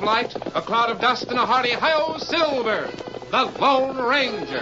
light, a cloud of dust, and a hearty hi-yo Silver, the Lone Ranger.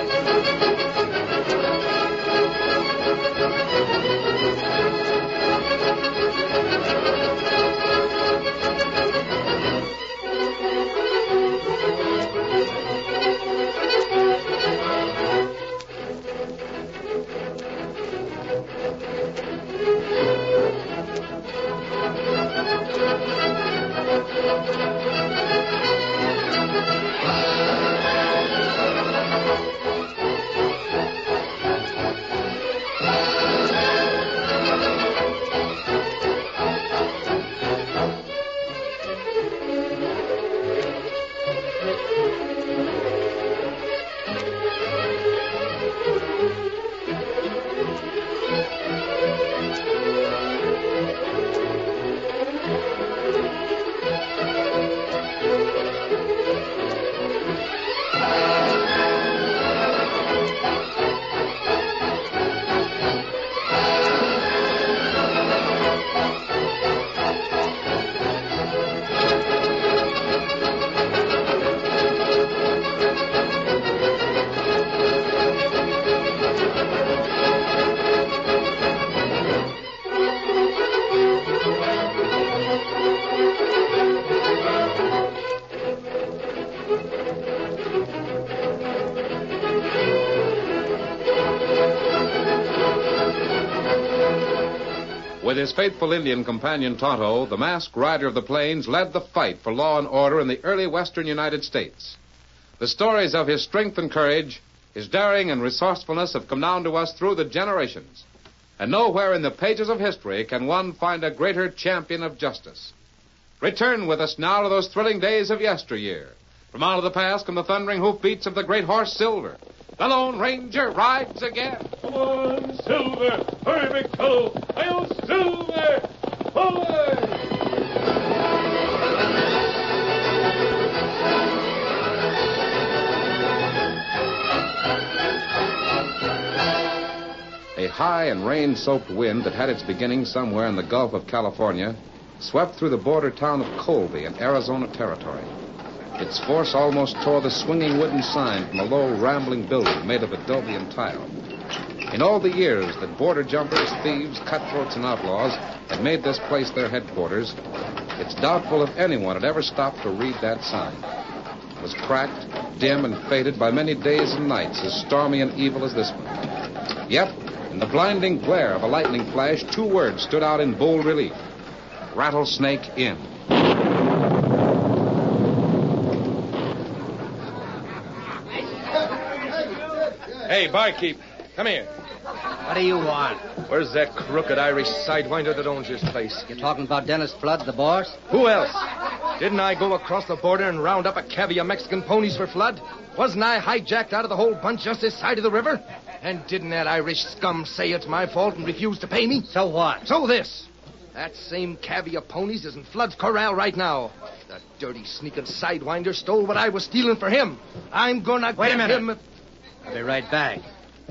With his faithful Indian companion Tonto, the masked rider of the plains led the fight for law and order in the early western United States. The stories of his strength and courage, his daring and resourcefulness have come down to us through the generations. And nowhere in the pages of history can one find a greater champion of justice. Return with us now to those thrilling days of yesteryear. From out of the past come the thundering hoofbeats of the great horse Silver. The Lone Ranger rides again. Come on, Silver. Hurry, big fellow. I'll Silver. Forward. A high and rain-soaked wind that had its beginning somewhere in the Gulf of California swept through the border town of Colby in Arizona Territory. Its force almost tore the swinging wooden sign from a low, rambling building made of adobe and tile. In all the years that border jumpers, thieves, cutthroats, and outlaws had made this place their headquarters, it's doubtful if anyone had ever stopped to read that sign. It was cracked, dim, and faded by many days and nights as stormy and evil as this one. Yet, in the blinding glare of a lightning flash, two words stood out in bold relief. Rattlesnake Inn. Hey, barkeep, come here. What do you want? Where's that crooked Irish sidewinder that owns this place? You talking about Dennis Flood, the boss? Who else? Didn't I go across the border and round up a cavvy of Mexican ponies for Flood? Wasn't I hijacked out of the whole bunch just this side of the river? And didn't that Irish scum say it's my fault and refuse to pay me? So what? So this. That same cavvy of ponies is in Flood's corral right now. The dirty, sneaking sidewinder stole what I was stealing for him. I'm gonna Wait a get minute. him... I'll be right back.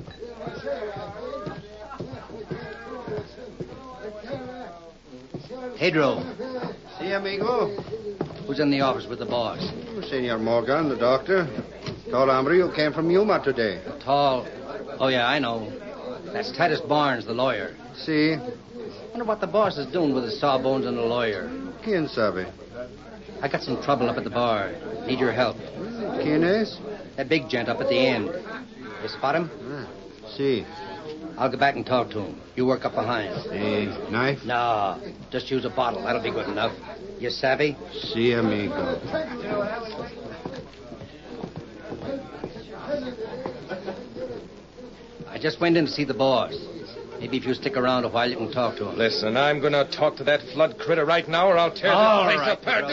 Pedro, Si, amigo. who's in the office with the boss? Senor Morgan, the doctor. Tall hombre who came from Yuma today. Tall. Oh, yeah, I know. That's Titus Barnes, the lawyer. Si. Wonder what the boss is doing with his sawbones and the lawyer. Quien sabe? I got some trouble up at the bar. Need your help. Quien es? That big gent up at the end. You spot him? Si. I'll go back and talk to him. You work up behind. A knife? No, just use a bottle. That'll be good enough. You savvy? Si, amigo. I just went in to see the boss. Maybe if you stick around a while, you can talk to him. Listen, I'm gonna talk to that Flood critter right now or I'll tear All this place right, apart.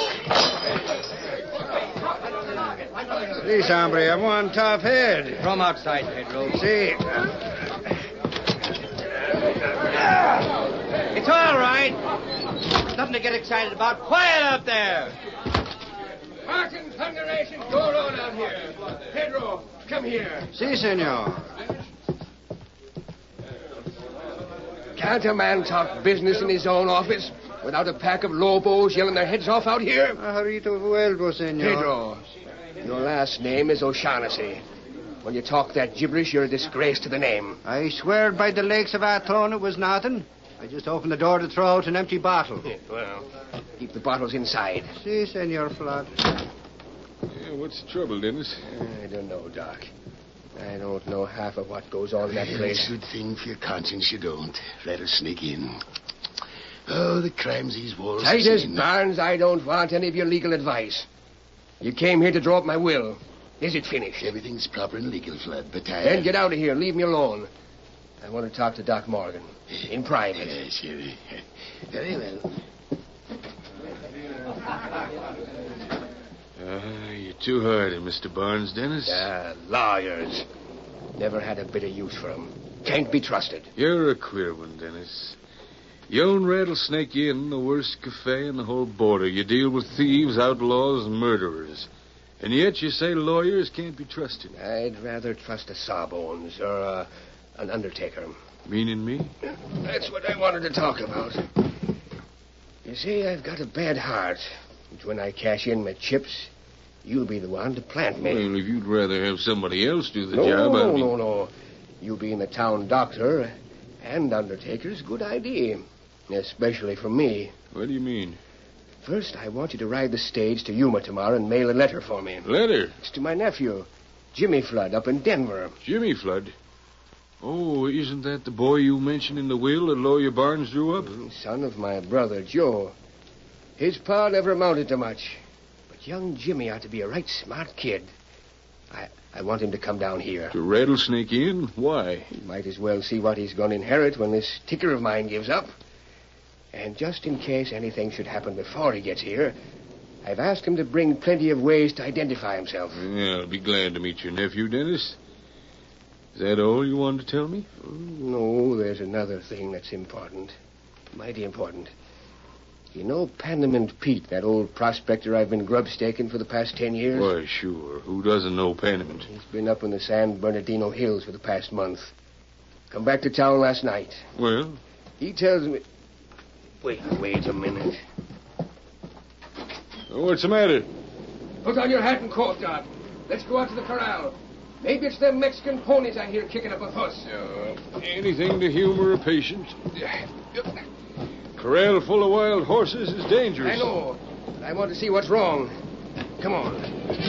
This hombre have one tough head. Throw him outside, Pedro. Si. It's all right. Nothing to get excited about. Quiet up there. Martin thunderation going on out here. Pedro, come here. Si, senor. Can't a man talk business in his own office? without a pack of lobos yelling their heads off out here? Ahorita vuelvo, senor. Pedro, your last name is O'Shaughnessy. When you talk that gibberish, you're a disgrace to the name. I swear by the lakes of Athlone it was nothing. I just opened the door to throw out an empty bottle. Well, keep the bottles inside. Si, Senor Flood. Yeah, what's the trouble, Dennis? I don't know, Doc. I don't know half of what goes on in that place. It's a good thing for your conscience you don't. Let us sneak in. Oh, the crimes these walls have Titus seen. Barnes, I don't want any of your legal advice. You came here to draw up my will. Is it finished? Everything's proper and legal, Flood, but I... Then get out of here. Leave me alone. I want to talk to Doc Morgan. In private. Yes, very well. You're too hard on Mr. Barnes, Dennis. Lawyers. Never had a bit of use for 'em. Can't be trusted. You're a queer one, Dennis. You own Rattlesnake Inn, the worst cafe in the whole border. You deal with thieves, outlaws, and murderers. And yet you say lawyers can't be trusted. I'd rather trust a Sawbones or an undertaker. Meaning me? That's what I wanted to talk about. You see, I've got a bad heart. But when I cash in my chips, you'll be the one to plant me. Well, if you'd rather have somebody else do the job, I'd be... No. You being the town doctor and undertaker's a good idea. Especially for me. What do you mean? First, I want you to ride the stage to Yuma tomorrow and mail a letter for me. Letter? It's to my nephew, Jimmy Flood, up in Denver. Jimmy Flood? Oh, isn't that the boy you mentioned in the will that Lawyer Barnes drew up? Son of my brother, Joe. His pa never amounted to much. But young Jimmy ought to be a right smart kid. I want him to come down here. To Rattlesnake Inn? Why? He might as well see what he's going to inherit when this ticker of mine gives up. And just in case anything should happen before he gets here, I've asked him to bring plenty of ways to identify himself. Yeah, I'll be glad to meet your nephew, Dennis. Is that all you wanted to tell me? No, there's another thing that's important. Mighty important. You know Panamint Pete, that old prospector I've been grub-staking for the past 10 years? Why, sure. Who doesn't know Panamint? He's been up in the San Bernardino Hills for the past month. Come back to town last night. Well? He tells me... Wait a minute. Oh, what's the matter? Put on your hat and coat, Doc. Let's go out to the corral. Maybe it's them Mexican ponies I hear kicking up a fuss. Anything to humor a patient. Corral full of wild horses is dangerous. I know, but I want to see what's wrong. Come on.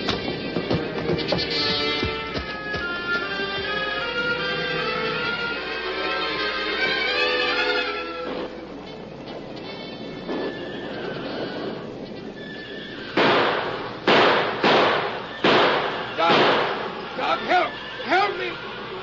Doc, help me!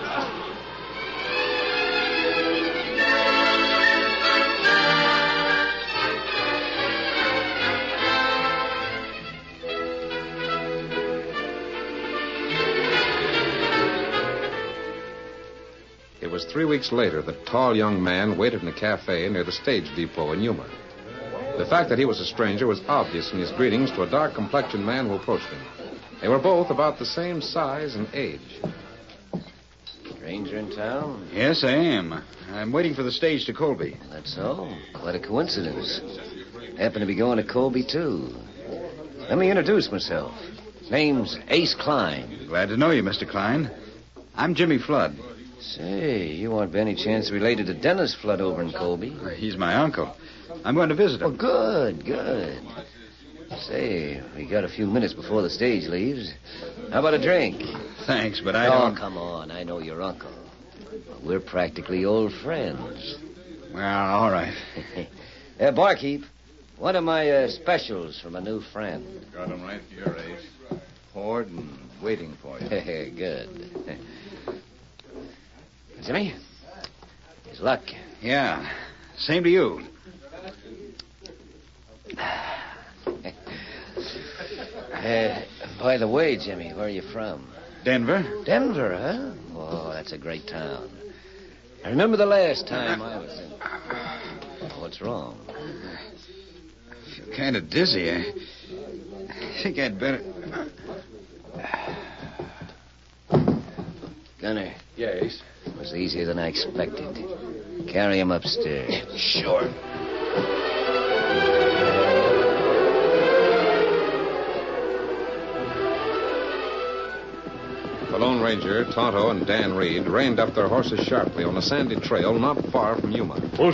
It was 3 weeks later that a tall young man waited in a cafe near the stage depot in Yuma. The fact that he was a stranger was obvious in his greetings to a dark-complexioned man who approached him. They were both about the same size and age. Stranger in town? Yes, I am. I'm waiting for the stage to Colby. That's so. Quite a coincidence. Happen to be going to Colby, too. Let me introduce myself. Name's Ace Klein. Glad to know you, Mr. Klein. I'm Jimmy Flood. Say, you aren't by any chance related to Dennis Flood over in Colby? He's my uncle. I'm going to visit him. Oh, good. Say, we got a few minutes before the stage leaves. How about a drink? Thanks, but I don't... Oh, come on. I know your uncle. We're practically old friends. Well, all right. Barkeep, one of my specials from a new friend. Got him right here, Ace. Poured and waiting for you. Good. Jimmy, his luck. Yeah, same to you. By the way, Jimmy, where are you from? Denver. Denver, huh? Oh, that's a great town. I remember the last time I was in... What's wrong? I feel kind of dizzy. I think I'd better... Gunner. Yeah, Ace. It was easier than I expected. Carry him upstairs. Sure. The Lone Ranger, Tonto, and Dan Reed reined up their horses sharply on a sandy trail not far from Yuma. All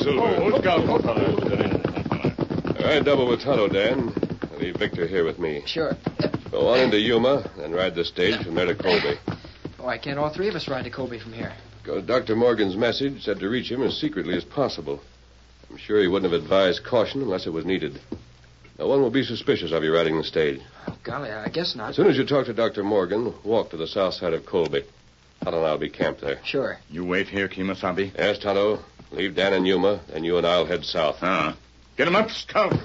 right, double with Tonto, Dan. Leave Victor here with me. Sure. Go on into Yuma, then ride the stage from there to Colby. Why can't all three of us ride to Colby from here? Because Dr. Morgan's message said to reach him as secretly as possible. I'm sure he wouldn't have advised caution unless it was needed. No one will be suspicious of you riding the stage. Oh, golly, I guess not. As soon as you talk to Dr. Morgan, walk to the south side of Colby. Tonto and I'll be camped there. Sure. You wait here, Kemosabe? Yes, Tonto. Leave Dan in Yuma, then you and I'll head south. Get him up, Scout.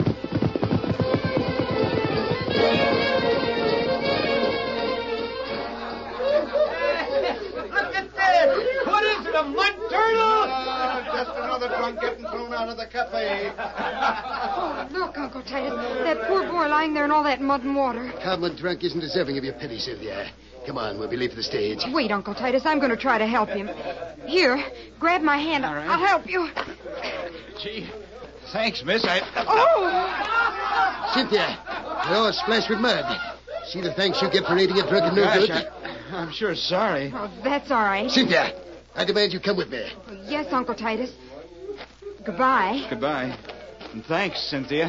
A mud turtle? Just another drunk getting thrown out of the cafe. Oh, look, Uncle Titus. That poor boy lying there in all that mud and water. Common drunk isn't deserving of your pity, Sylvia. Come on, we'll be late for the stage. Wait, Uncle Titus. I'm going to try to help him. Here, grab my hand. All right. I'll help you. Gee, thanks, miss. Oh! Cynthia, you're all splashed with mud. See the thanks you get for aiding a drunk and no good? I'm sure sorry. Oh, that's all right. Cynthia, I demand you come with me. Yes, Uncle Titus. Goodbye. Goodbye. And thanks, Cynthia.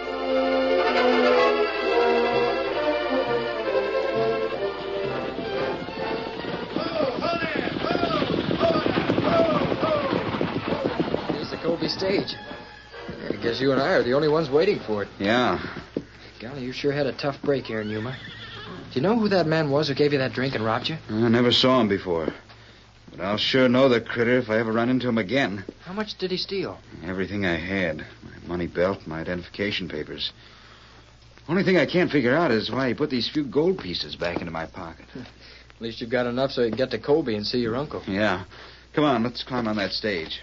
Here's the Colby stage. I guess you and I are the only ones waiting for it. Yeah. Golly, you sure had a tough break here in Yuma. Do you know who that man was who gave you that drink and robbed you? I never saw him before. But I'll sure know the critter if I ever run into him again. How much did he steal? Everything I had. My money belt, my identification papers. Only thing I can't figure out is why he put these few gold pieces back into my pocket. At least you've got enough so you can get to Colby and see your uncle. Yeah. Come on, let's climb on that stage.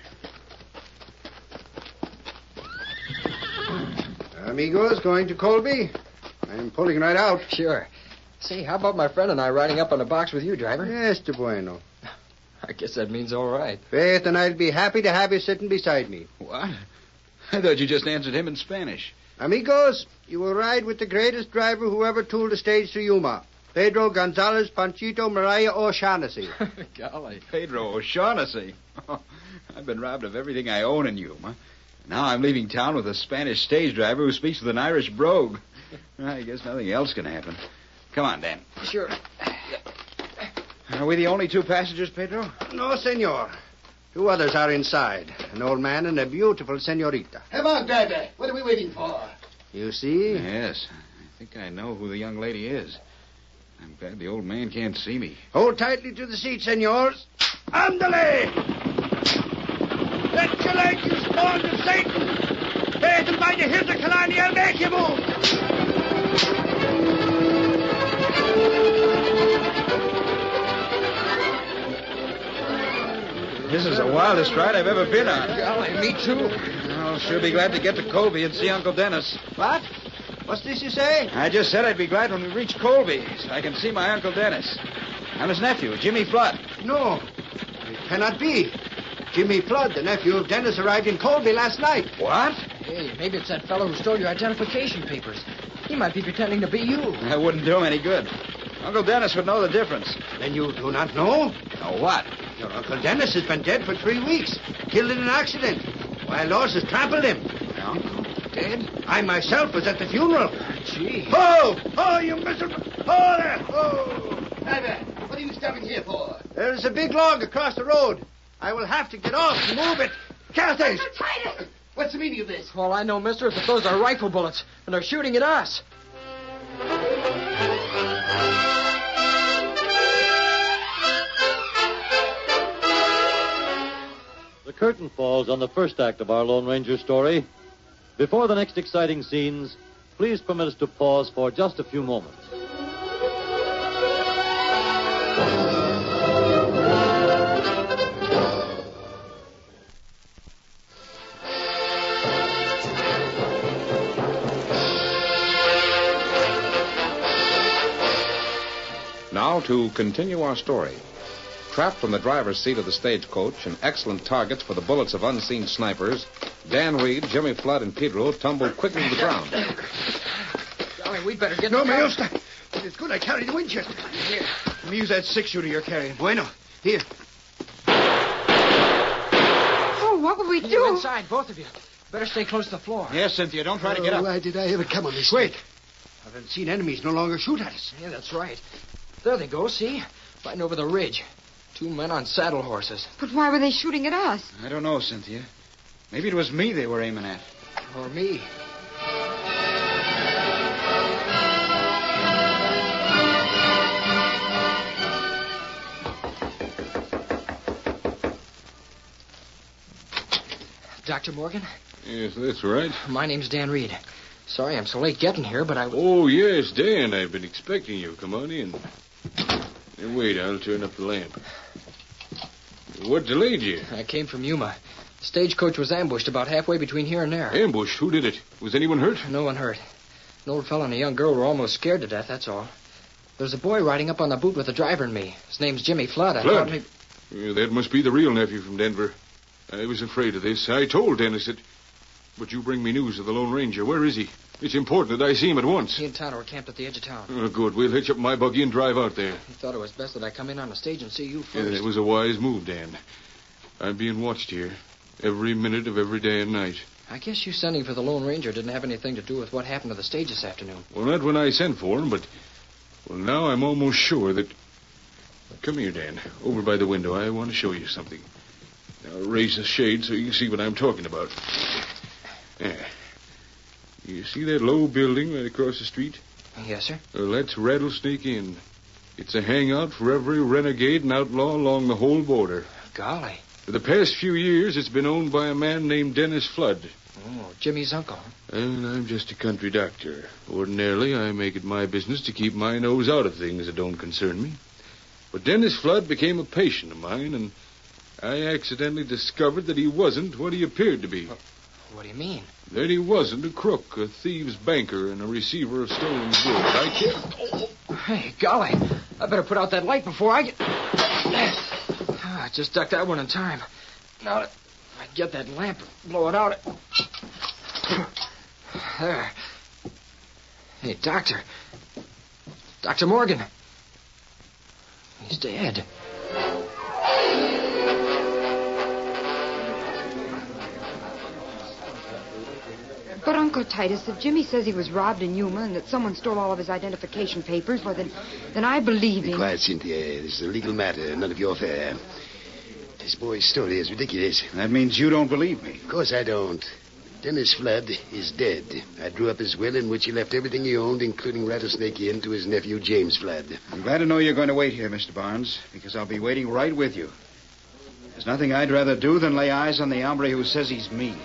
Amigos, going to Colby? I'm pulling right out. Sure. Say, how about my friend and I riding up on a box with you, driver? Yes, de bueno. I guess that means all right. Faith, and I'd be happy to have you sitting beside me. What? I thought you just answered him in Spanish. Amigos, you will ride with the greatest driver who ever tooled a stage to Yuma. Pedro Gonzalez Panchito Mariah O'Shaughnessy. Golly. Pedro O'Shaughnessy. I've been robbed of everything I own in Yuma. Now I'm leaving town with a Spanish stage driver who speaks with an Irish brogue. I guess nothing else can happen. Come on, Dan. Sure. Are we the only two passengers, Pedro? No, senor. Two others are inside. An old man and a beautiful senorita. Come on, driver. What are we waiting for? You see? Yes. I think I know who the young lady is. I'm glad the old man can't see me. Hold tightly to the seat, senors. Andale! Let your leg, you spawn of Satan! Faith and by the hills of Killarney, I'll make you move! This is the wildest ride I've ever been on. Golly, me too. I'll sure be glad to get to Colby and see Uncle Dennis. What? What's this you say? I just said I'd be glad when we reach Colby so I can see my Uncle Dennis. I'm his nephew, Jimmy Flood. No, it cannot be. Jimmy Flood, the nephew of Dennis, arrived in Colby last night. What? Hey, maybe it's that fellow who stole your identification papers. He might be pretending to be you. That wouldn't do him any good. Uncle Dennis would know the difference. Then you do not know? Know what? Your Uncle Dennis has been dead for 3 weeks, killed in an accident. Wild horses trampled him. My uncle? Dead? I myself was at the funeral. Gee. Oh! Oh, you miserable... Oh, there! Oh! Driver, what are you stopping here for? There's a big log across the road. I will have to get off and move it. Carthage! What's the meaning of this? All I know, mister, is that those are rifle bullets, and they're shooting at us. The curtain falls on the first act of our Lone Ranger story. Before the next exciting scenes, please permit us to pause for just a few moments. Now to continue our story. Trapped on the driver's seat of the stagecoach and excellent targets for the bullets of unseen snipers, Dan Reed, Jimmy Flood, and Pedro tumbled quickly to the ground. Golly, we'd better get... No, me gusta. It's good I carried the Winchester. Here, let me use that six-shooter you're carrying. Bueno. Here. Oh, what will we do? You're inside, both of you. Better stay close to the floor. Yes, Cynthia, don't try to get up. Why did I ever come on this? Wait. I've seen enemies no longer shoot at us. Yeah, that's right. There they go, see? Fighting over the ridge. 2 men on saddle horses. But why were they shooting at us? I don't know, Cynthia. Maybe it was me they were aiming at. Or me. Dr. Morgan? Yes, that's right. My name's Dan Reed. Sorry I'm so late getting here, but I... Oh, yes, Dan. I've been expecting you. Come on in. Hey, wait, I'll turn up the lamp. What delayed you? I came from Yuma. The stagecoach was ambushed about halfway between here and there. Ambushed? Who did it? Was anyone hurt? No one hurt. An old fellow and a young girl were almost scared to death, that's all. There's a boy riding up on the boot with the driver and me. His name's Jimmy Flood. Flood? Yeah, that must be the real nephew from Denver. I was afraid of this. I told Dennis that... But you bring me news of the Lone Ranger. Where is he? It's important that I see him at once. He and Tonto are camped at the edge of town. Oh, good. We'll hitch up my buggy and drive out there. He thought it was best that I come in on the stage and see you first. Yeah, it was a wise move, Dan. I'm being watched here. Every minute of every day and night. I guess you sending for the Lone Ranger didn't have anything to do with what happened to the stage this afternoon. Well, not when I sent for him, but... Well, now I'm almost sure that... Come here, Dan. Over by the window. I want to show you something. Now, raise the shade so you can see what I'm talking about. There. You see that low building right across the street? Yes, sir. Well, that's Rattlesnake Inn. It's a hangout for every renegade and outlaw along the whole border. Golly. For the past few years, it's been owned by a man named Dennis Flood. Oh, Jimmy's uncle. And I'm just a country doctor. Ordinarily, I make it my business to keep my nose out of things that don't concern me. But Dennis Flood became a patient of mine, and I accidentally discovered that he wasn't what he appeared to be. What do you mean? That he wasn't a crook, a thieves' banker, and a receiver of stolen goods. I can't... Oh. Hey, golly. I better put out that light before I get... I just ducked that one in time. Now, if I get that lamp and blow it out... There. Hey, Doctor. Dr. Morgan. He's dead. But, Uncle Titus, if Jimmy says he was robbed in Yuma and that someone stole all of his identification papers, well, then I believe him. Be quiet, Cynthia. This is a legal matter, none of your affair. This boy's story is ridiculous. That means you don't believe me. Of course I don't. Dennis Flood is dead. I drew up his will in which he left everything he owned, including Rattlesnake Inn, to his nephew, James Flood. I'm glad to know you're going to wait here, Mr. Barnes, because I'll be waiting right with you. There's nothing I'd rather do than lay eyes on the hombre who says he's me.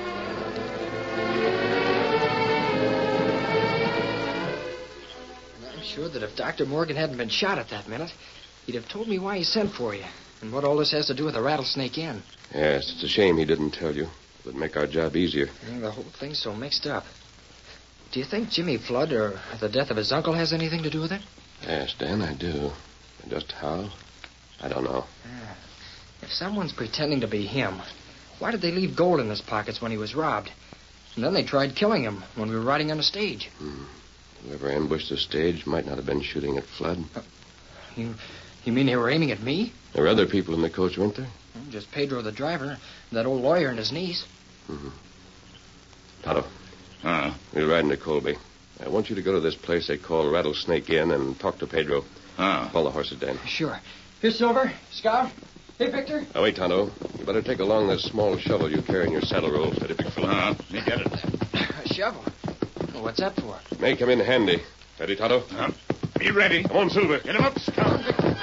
I'm sure that if Dr. Morgan hadn't been shot at that minute, he'd have told me why he sent for you and what all this has to do with the Rattlesnake Inn. Yes, it's a shame he didn't tell you. It would make our job easier. The whole thing's so mixed up. Do you think Jimmy Flood or the death of his uncle has anything to do with it? Yes, Dan, I do. And just how? I don't know. If someone's pretending to be him, why did they leave gold in his pockets when he was robbed? And then they tried killing him when we were riding on the stage. Whoever ambushed the stage might not have been shooting at Flood. You mean they were aiming at me? There were other people in the coach, weren't there? Just Pedro the driver, that old lawyer and his niece. Tonto. We're riding to Colby. I want you to go to this place they call Rattlesnake Inn and talk to Pedro. Call the horses, Dan. Sure. Here, Silver. Scout. Hey, Victor. Now, wait, Tonto. You better take along this small shovel you carry in your saddle roll, steady, big fella. You get it. A shovel? Well, what's that for? May come in handy. Ready, Tonto? Be ready. Come on, Silver. Get him up, Scout.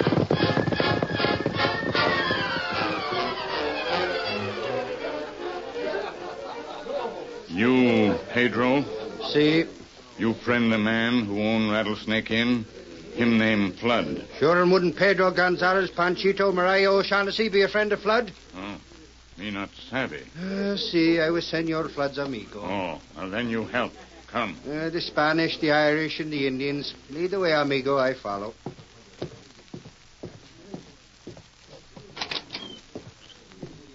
You, Pedro? See? You friend the man who owned Rattlesnake Inn? Him named Flood. Sure, and wouldn't Pedro Gonzalez, Panchito, Maria O'Shaughnessy be a friend of Flood? Oh, me not savvy. See, I was Senor Flood's amigo. Oh, well, then you help. Come. The Spanish, the Irish, and the Indians. Lead the way, amigo. I follow.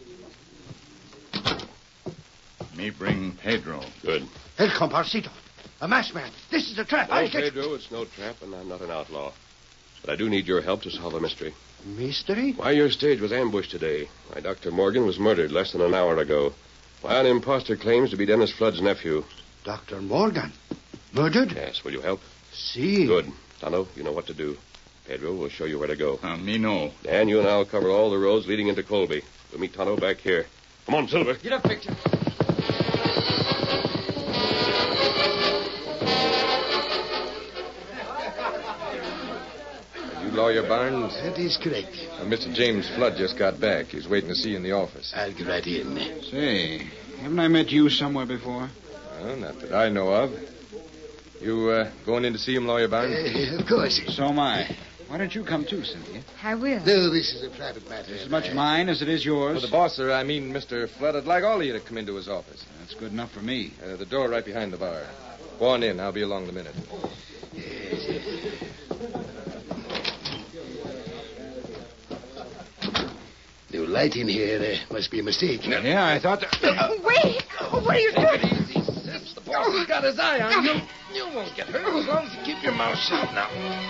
Me bring Pedro. Good. El comparsito. A masked man. This is a trap. No, I'll get Pedro, it's no trap, and I'm not an outlaw. But I do need your help to solve a mystery. Mystery? Why your stage was ambushed today. Why Dr. Morgan was murdered less than an hour ago. Why an imposter claims to be Dennis Flood's nephew. Dr. Morgan? Murdered? Yes, will you help? See. Good. Tonto, you know what to do. Pedro will show you where to go. Me no. Dan, you and I'll cover all the roads leading into Colby. We'll meet Tonto back here. Come on, Silver. Get up, Victor. Lawyer Barnes? That is correct. Mr. James Flood just got back. He's waiting to see you in the office. I'll get right in. Say, haven't I met you somewhere before? Well, not that I know of. You going in to see him, Lawyer Barnes? Of course. So am I. Why don't you come too, Cynthia? I will. No, this is a private matter. It's as much mine as it is yours. Well, the boss, sir, I mean Mr. Flood, I'd like all of you to come into his office. That's good enough for me. The door right behind the bar. Go on in. I'll be along in a minute. No light in here. There must be a mistake. Yeah, I thought that... Wait! What are you doing? Easy, Sips. The boss has got his eye on you. You won't get hurt as long as you keep your mouth shut now.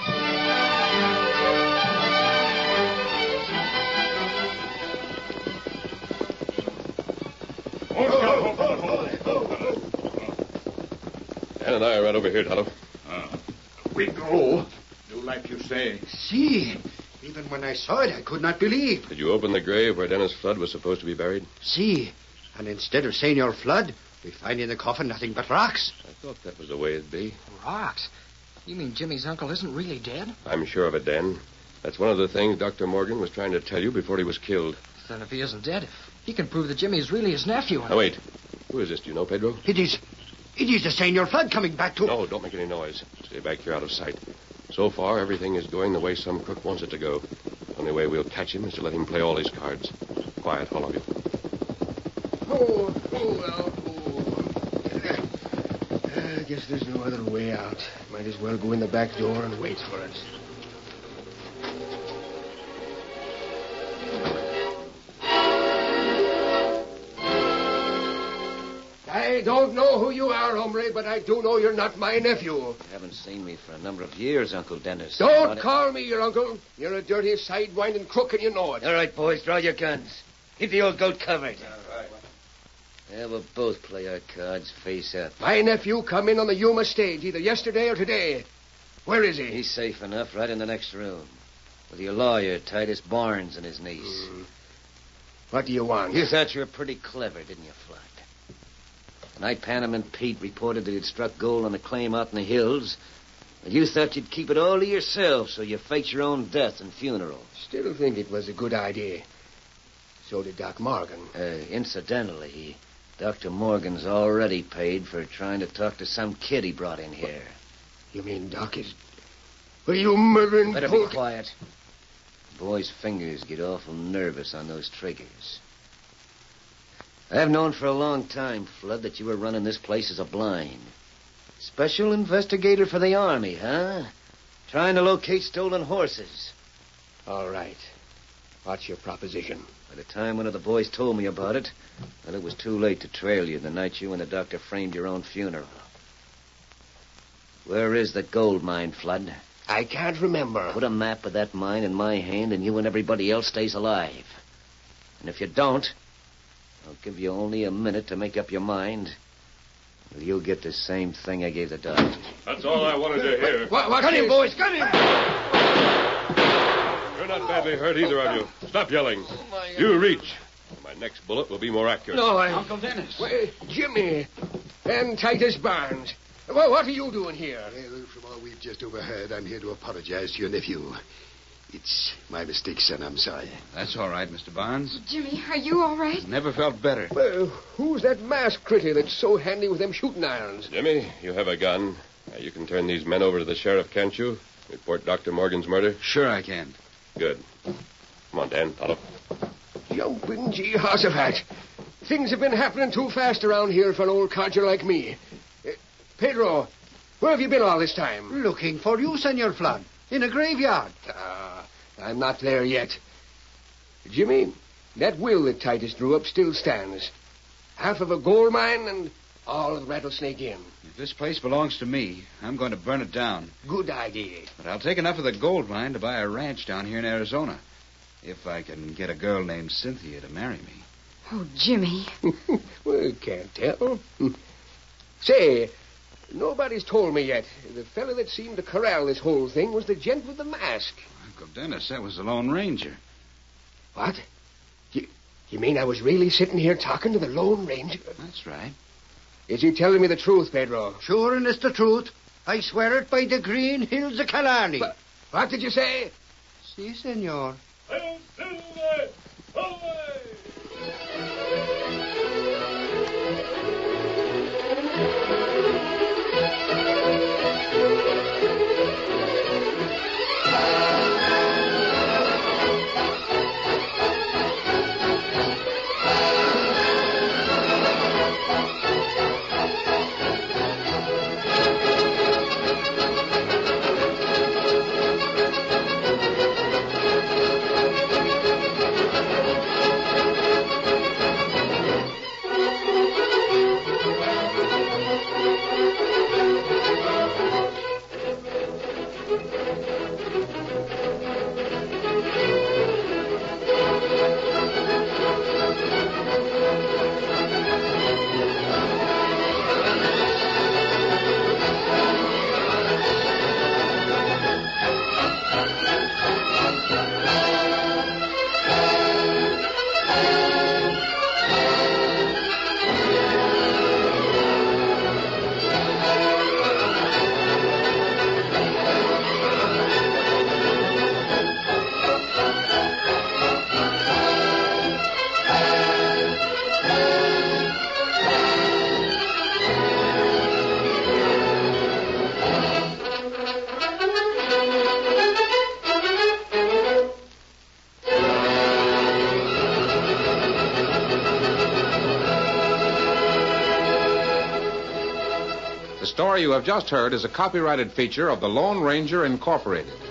Dan and I are right over here, Tonto. We go. Do like you say. See. Even when I saw it, I could not believe. Did you open the grave where Dennis Flood was supposed to be buried? See. And instead of Senor Flood, we find in the coffin nothing but rocks. I thought that was the way it'd be. Rocks? You mean Jimmy's uncle isn't really dead? I'm sure of it, Dan. That's one of the things Dr. Morgan was trying to tell you before he was killed. Then if he isn't dead, he can prove that Jimmy is really his nephew. Now, wait. Who is this? Do you know, Pedro? It is the Senor Flood coming back to... No, don't make any noise. Stay back here out of sight. So far, everything is going the way some crook wants it to go. The only way we'll catch him is to let him play all his cards. Quiet, all of you. I guess there's no other way out. Might as well go in the back door and wait for it. I don't know who you are, hombre, but I do know you're not my nephew. You haven't seen me for a number of years, Uncle Dennis. Don't call me your uncle. You're a dirty, sidewinding crook, and you know it. All right, boys, draw your guns. Keep the old goat covered. All right. Yeah, we'll both play our cards face up. My nephew come in on the Yuma stage either yesterday or today. Where is he? He's safe enough, right in the next room. With your lawyer, Titus Barnes, and his niece. What do you want? You thought you were pretty clever, didn't you, Flood? The night Panama and Pete reported that he'd struck gold on the claim out in the hills, and you thought you'd keep it all to yourself, so you faked your own death and funeral. Still think it was a good idea. So did Doc Morgan. Incidentally, Dr. Morgan's already paid for trying to talk to some kid he brought in here. You mean Doc is... Are you murdering... Better be quiet. Boys' fingers get awful nervous on those triggers. I've known for a long time, Flood, that you were running this place as a blind. Special investigator for the Army, huh? Trying to locate stolen horses. All right. What's your proposition? By the time one of the boys told me about it, well, it was too late to trail you the night you and the doctor framed your own funeral. Where is the gold mine, Flood? I can't remember. Put a map of that mine in my hand, and you and everybody else stays alive. And if you don't, I'll give you only a minute to make up your mind. Well, you'll get the same thing I gave the doctor. That's all I wanted to hear. What cut him, boys! Cut him! You're not badly hurt, either of you. Stop yelling. You reach. My next bullet will be more accurate. No, Uncle Dennis. Wait, Jimmy and Titus Barnes. Well, what are you doing here? Well, from all we've just overheard, I'm here to apologize to your nephew. It's my mistake, son. I'm sorry. That's all right, Mr. Barnes. Jimmy, are you all right? Never felt better. Well, who's that masked critter that's so handy with them shooting irons? Jimmy, you have a gun. You can turn these men over to the sheriff, can't you? Report Dr. Morgan's murder? Sure I can. Good. Come on, Dan. Follow. Jumping Jehoshaphat. Things have been happening too fast around here for an old codger like me. Pedro, where have you been all this time? Looking for you, Senor Flood. In a graveyard. I'm not there yet. Jimmy, that will that Titus drew up still stands. Half of a gold mine and All of Rattlesnake Inn. If this place belongs to me, I'm going to burn it down. Good idea. But I'll take enough of the gold mine to buy a ranch down here in Arizona. If I can get a girl named Cynthia to marry me. Oh, Jimmy. Well, can't tell. Say, nobody's told me yet. The fellow that seemed to corral this whole thing was the gent with the mask. Uncle Dennis, that was the Lone Ranger. What? You mean I was really sitting here talking to the Lone Ranger? That's right. Is he telling me the truth, Pedro? Sure, and it's the truth. I swear it by the green hills of Killarney. What did you say? Si, senor. The story you have just heard is a copyrighted feature of the Lone Ranger Incorporated.